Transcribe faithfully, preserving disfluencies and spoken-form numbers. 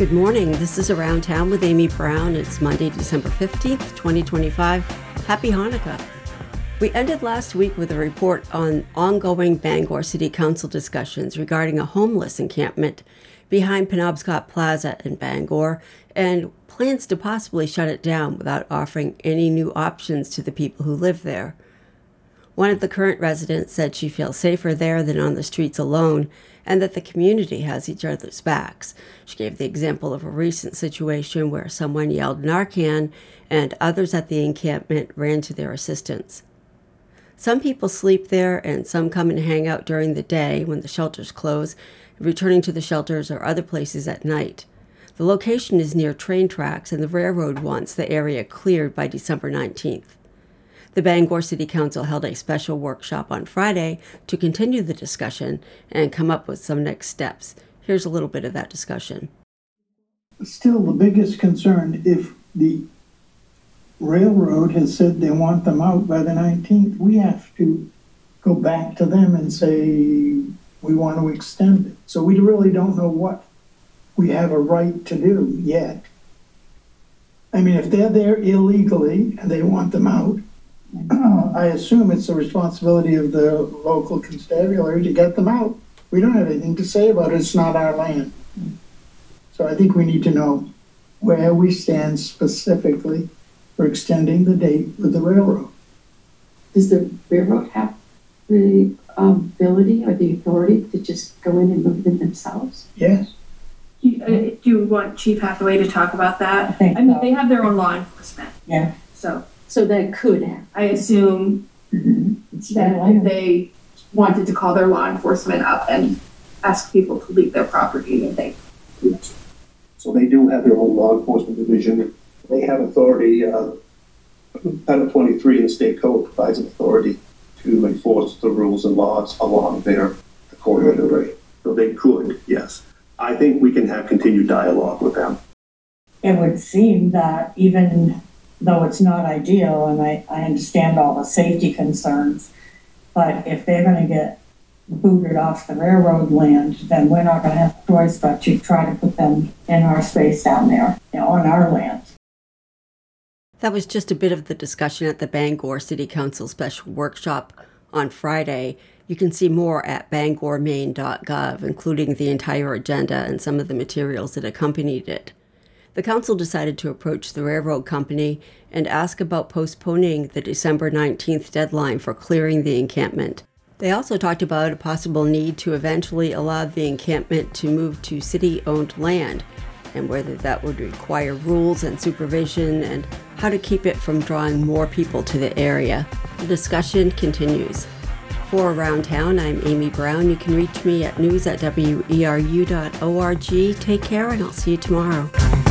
Good morning. This is Around Town with Amy Brown. It's Monday, December fifteenth, twenty twenty-five. Happy Hanukkah. We ended last week with a report on ongoing Bangor City Council discussions regarding a homeless encampment behind Penobscot Plaza in Bangor and plans to possibly shut it down without offering any new options to the people who live there. One of the current residents said she feels safer there than on the streets alone, and that the community has each other's backs. She gave the example of a recent situation where someone yelled Narcan and others at the encampment ran to their assistance. Some people sleep there and some come and hang out during the day when the shelters close, returning to the shelters or other places at night. The location is near train tracks and the railroad wants the area cleared by December nineteenth. The Bangor City Council held a special workshop on Friday to continue the discussion and come up with some next steps. Here's a little bit of that discussion. Still, the biggest concern, if the railroad has said they want them out by the nineteenth, we have to go back to them and say we want to extend it. So we really don't know what we have a right to do yet. I mean, if they're there illegally and they want them out, Uh, I assume it's the responsibility of the local constabulary to get them out. We don't have anything to say about it. It's not our land. So I think we need to know where we stand specifically for extending the date with the railroad. Does the railroad have the um, ability or the authority to just go in and move them themselves? Yes. Do you, uh, do you want Chief Hathaway to talk about that? I think I mean, so. they have their own law enforcement. Yeah. So So that could happen. I assume Mm-hmm. that if they wanted to call their law enforcement up and ask people to leave their property, that they would. So they do have their own law enforcement division. They have authority, uh, Title twenty-three in the state code provides an authority to enforce the rules and laws along their corridor. So they could, yes. I think we can have continued dialogue with them. It would seem that even though it's not ideal, and I, I understand all the safety concerns, but if they're going to get booted off the railroad land, then we're not going to have a choice but to try to put them in our space down there, you know, on our land. That was just a bit of the discussion at the Bangor City Council special workshop on Friday. You can see more at bangor maine dot gov, including the entire agenda and some of the materials that accompanied it. The council decided to approach the railroad company and ask about postponing the December nineteenth deadline for clearing the encampment. They also talked about a possible need to eventually allow the encampment to move to city-owned land, and whether that would require rules and supervision and how to keep it from drawing more people to the area. The discussion continues. For Around Town, I'm Amy Brown. You can reach me at news at W E R U dot org. Take care, and I'll see you tomorrow.